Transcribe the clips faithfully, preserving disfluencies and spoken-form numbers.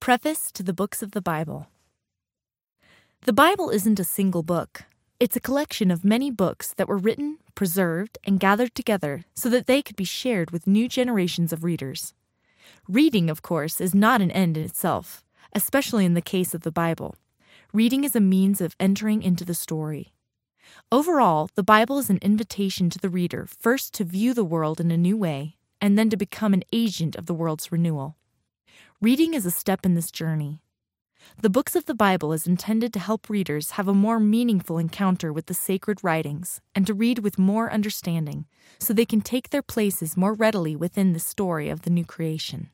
Preface to the Books of the Bible. The Bible isn't a single book. It's a collection of many books that were written, preserved, and gathered together so that they could be shared with new generations of readers. Reading, of course, is not an end in itself, especially in the case of the Bible. Reading is a means of entering into the story. Overall, the Bible is an invitation to the reader first to view the world in a new way, and then to become an agent of the world's renewal. Reading is a step in this journey. The books of the Bible is intended to help readers have a more meaningful encounter with the sacred writings and to read with more understanding so they can take their places more readily within the story of the new creation.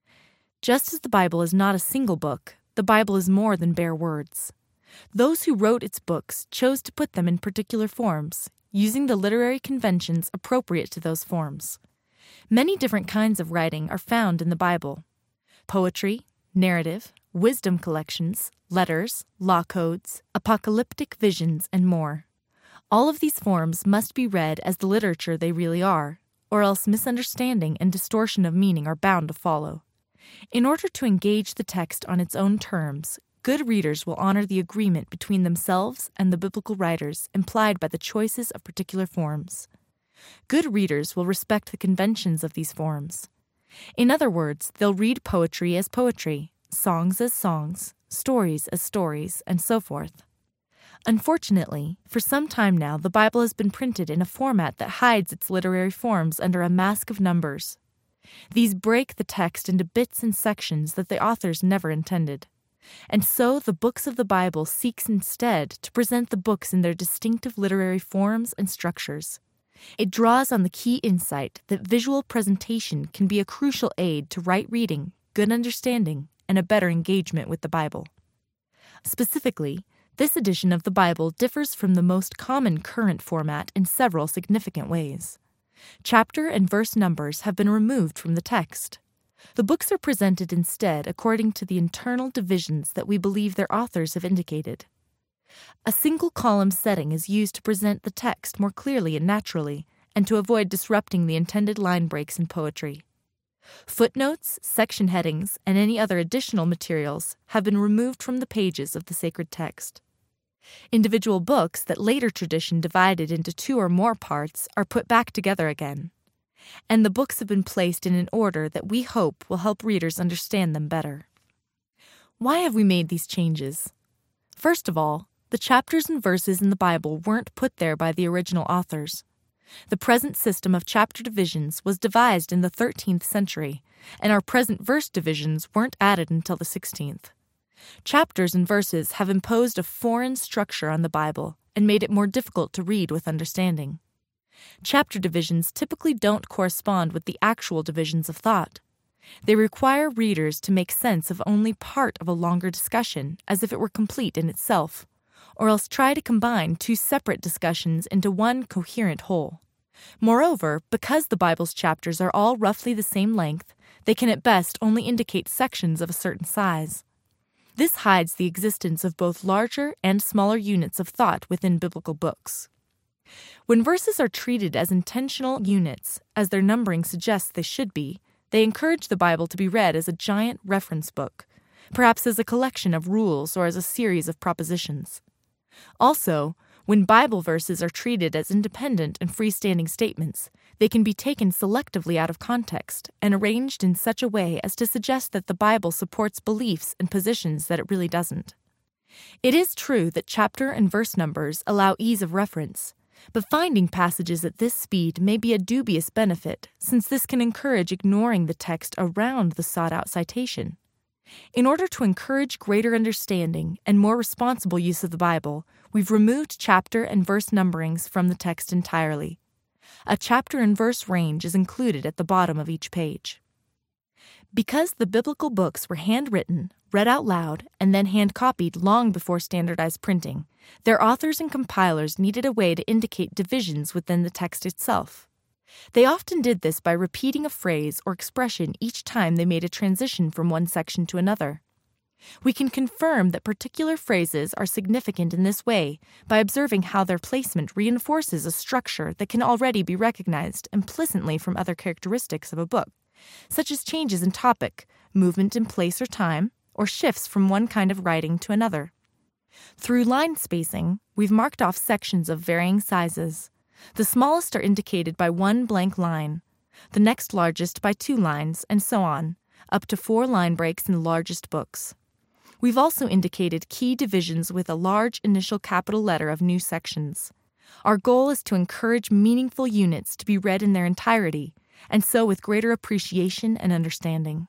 Just as the Bible is not a single book, the Bible is more than bare words. Those who wrote its books chose to put them in particular forms, using the literary conventions appropriate to those forms. Many different kinds of writing are found in the Bible: poetry, narrative, wisdom collections, letters, law codes, apocalyptic visions, and more. All of these forms must be read as the literature they really are, or else misunderstanding and distortion of meaning are bound to follow. In order to engage the text on its own terms, good readers will honor the agreement between themselves and the biblical writers implied by the choices of particular forms. Good readers will respect the conventions of these forms. In other words, they'll read poetry as poetry, songs as songs, stories as stories, and so forth. Unfortunately, for some time now, the Bible has been printed in a format that hides its literary forms under a mask of numbers. These break the text into bits and sections that the authors never intended. And so the books of the Bible seeks instead to present the books in their distinctive literary forms and structures. It draws on the key insight that visual presentation can be a crucial aid to right reading, good understanding, and a better engagement with the Bible. Specifically, this edition of the Bible differs from the most common current format in several significant ways. Chapter and verse numbers have been removed from the text. The books are presented instead according to the internal divisions that we believe their authors have indicated. A single column setting is used to present the text more clearly and naturally, and to avoid disrupting the intended line breaks in poetry. Footnotes, section headings, and any other additional materials have been removed from the pages of the sacred text. Individual books that later tradition divided into two or more parts are put back together again. And the books have been placed in an order that we hope will help readers understand them better. Why have we made these changes? First of all, the chapters and verses in the Bible weren't put there by the original authors. The present system of chapter divisions was devised in the thirteenth century, and our present verse divisions weren't added until the sixteenth. Chapters and verses have imposed a foreign structure on the Bible and made it more difficult to read with understanding. Chapter divisions typically don't correspond with the actual divisions of thought. They require readers to make sense of only part of a longer discussion as if it were complete in itself, or else try to combine two separate discussions into one coherent whole. Moreover, because the Bible's chapters are all roughly the same length, they can at best only indicate sections of a certain size. This hides the existence of both larger and smaller units of thought within biblical books. When verses are treated as intentional units, as their numbering suggests they should be, they encourage the Bible to be read as a giant reference book, perhaps as a collection of rules or as a series of propositions. Also, when Bible verses are treated as independent and freestanding statements, they can be taken selectively out of context and arranged in such a way as to suggest that the Bible supports beliefs and positions that it really doesn't. It is true that chapter and verse numbers allow ease of reference, but finding passages at this speed may be a dubious benefit, since this can encourage ignoring the text around the sought-out citation. In order to encourage greater understanding and more responsible use of the Bible, we've removed chapter and verse numberings from the text entirely. A chapter and verse range is included at the bottom of each page. Because the biblical books were handwritten, read out loud, and then hand-copied long before standardized printing, their authors and compilers needed a way to indicate divisions within the text itself. They often did this by repeating a phrase or expression each time they made a transition from one section to another. We can confirm that particular phrases are significant in this way by observing how their placement reinforces a structure that can already be recognized implicitly from other characteristics of a book, such as changes in topic, movement in place or time, or shifts from one kind of writing to another. Through line spacing, we've marked off sections of varying sizes. The smallest are indicated by one blank line, the next largest by two lines, and so on, up to four line breaks in the largest books. We've also indicated key divisions with a large initial capital letter of new sections. Our goal is to encourage meaningful units to be read in their entirety, and so with greater appreciation and understanding.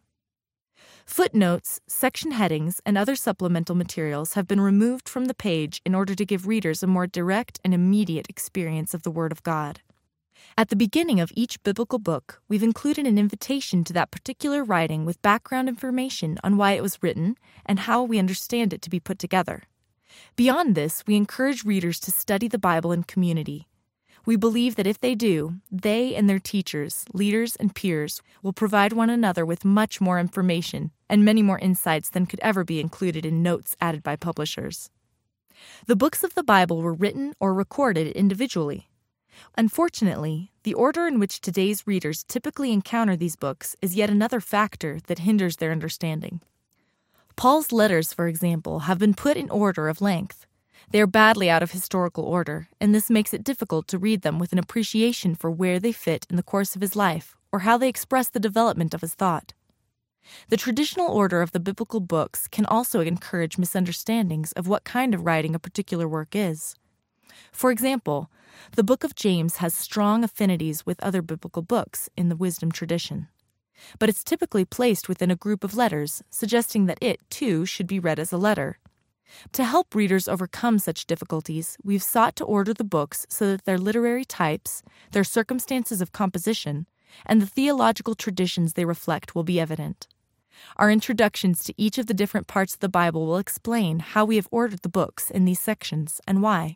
Footnotes, section headings, and other supplemental materials have been removed from the page in order to give readers a more direct and immediate experience of the Word of God. At the beginning of each biblical book, we've included an invitation to that particular writing with background information on why it was written and how we understand it to be put together. Beyond this, we encourage readers to study the Bible in community. We believe that if they do, they and their teachers, leaders, and peers will provide one another with much more information and many more insights than could ever be included in notes added by publishers. The books of the Bible were written or recorded individually. Unfortunately, the order in which today's readers typically encounter these books is yet another factor that hinders their understanding. Paul's letters, for example, have been put in order of length. They are badly out of historical order, and this makes it difficult to read them with an appreciation for where they fit in the course of his life or how they express the development of his thought. The traditional order of the biblical books can also encourage misunderstandings of what kind of writing a particular work is. For example, the book of James has strong affinities with other biblical books in the wisdom tradition, but it's typically placed within a group of letters, suggesting that it, too, should be read as a letter. To help readers overcome such difficulties, we've sought to order the books so that their literary types, their circumstances of composition, and the theological traditions they reflect will be evident. Our introductions to each of the different parts of the Bible will explain how we have ordered the books in these sections and why.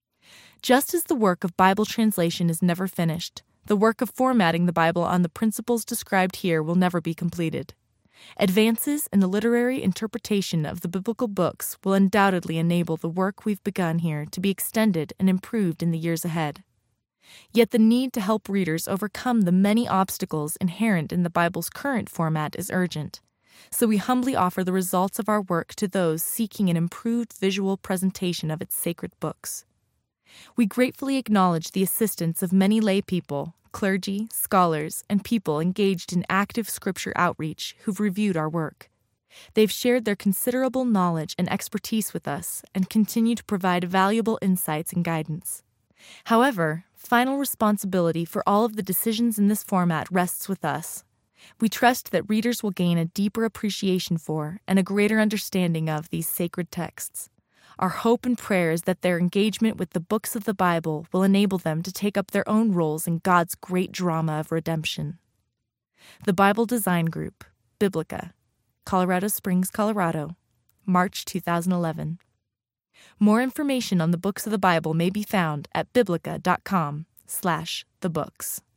Just as the work of Bible translation is never finished, the work of formatting the Bible on the principles described here will never be completed. Advances in the literary interpretation of the biblical books will undoubtedly enable the work we've begun here to be extended and improved in the years ahead. Yet the need to help readers overcome the many obstacles inherent in the Bible's current format is urgent, so we humbly offer the results of our work to those seeking an improved visual presentation of its sacred books. We gratefully acknowledge the assistance of many lay people, clergy, scholars, and people engaged in active scripture outreach who've reviewed our work. They've shared their considerable knowledge and expertise with us and continue to provide valuable insights and guidance. However, final responsibility for all of the decisions in this format rests with us. We trust that readers will gain a deeper appreciation for and a greater understanding of these sacred texts. Our hope and prayer is that their engagement with the books of the Bible will enable them to take up their own roles in God's great drama of redemption. The Bible Design Group, Biblica, Colorado Springs, Colorado, March two thousand eleven. More information on the books of the Bible may be found at biblica dot com slash the books.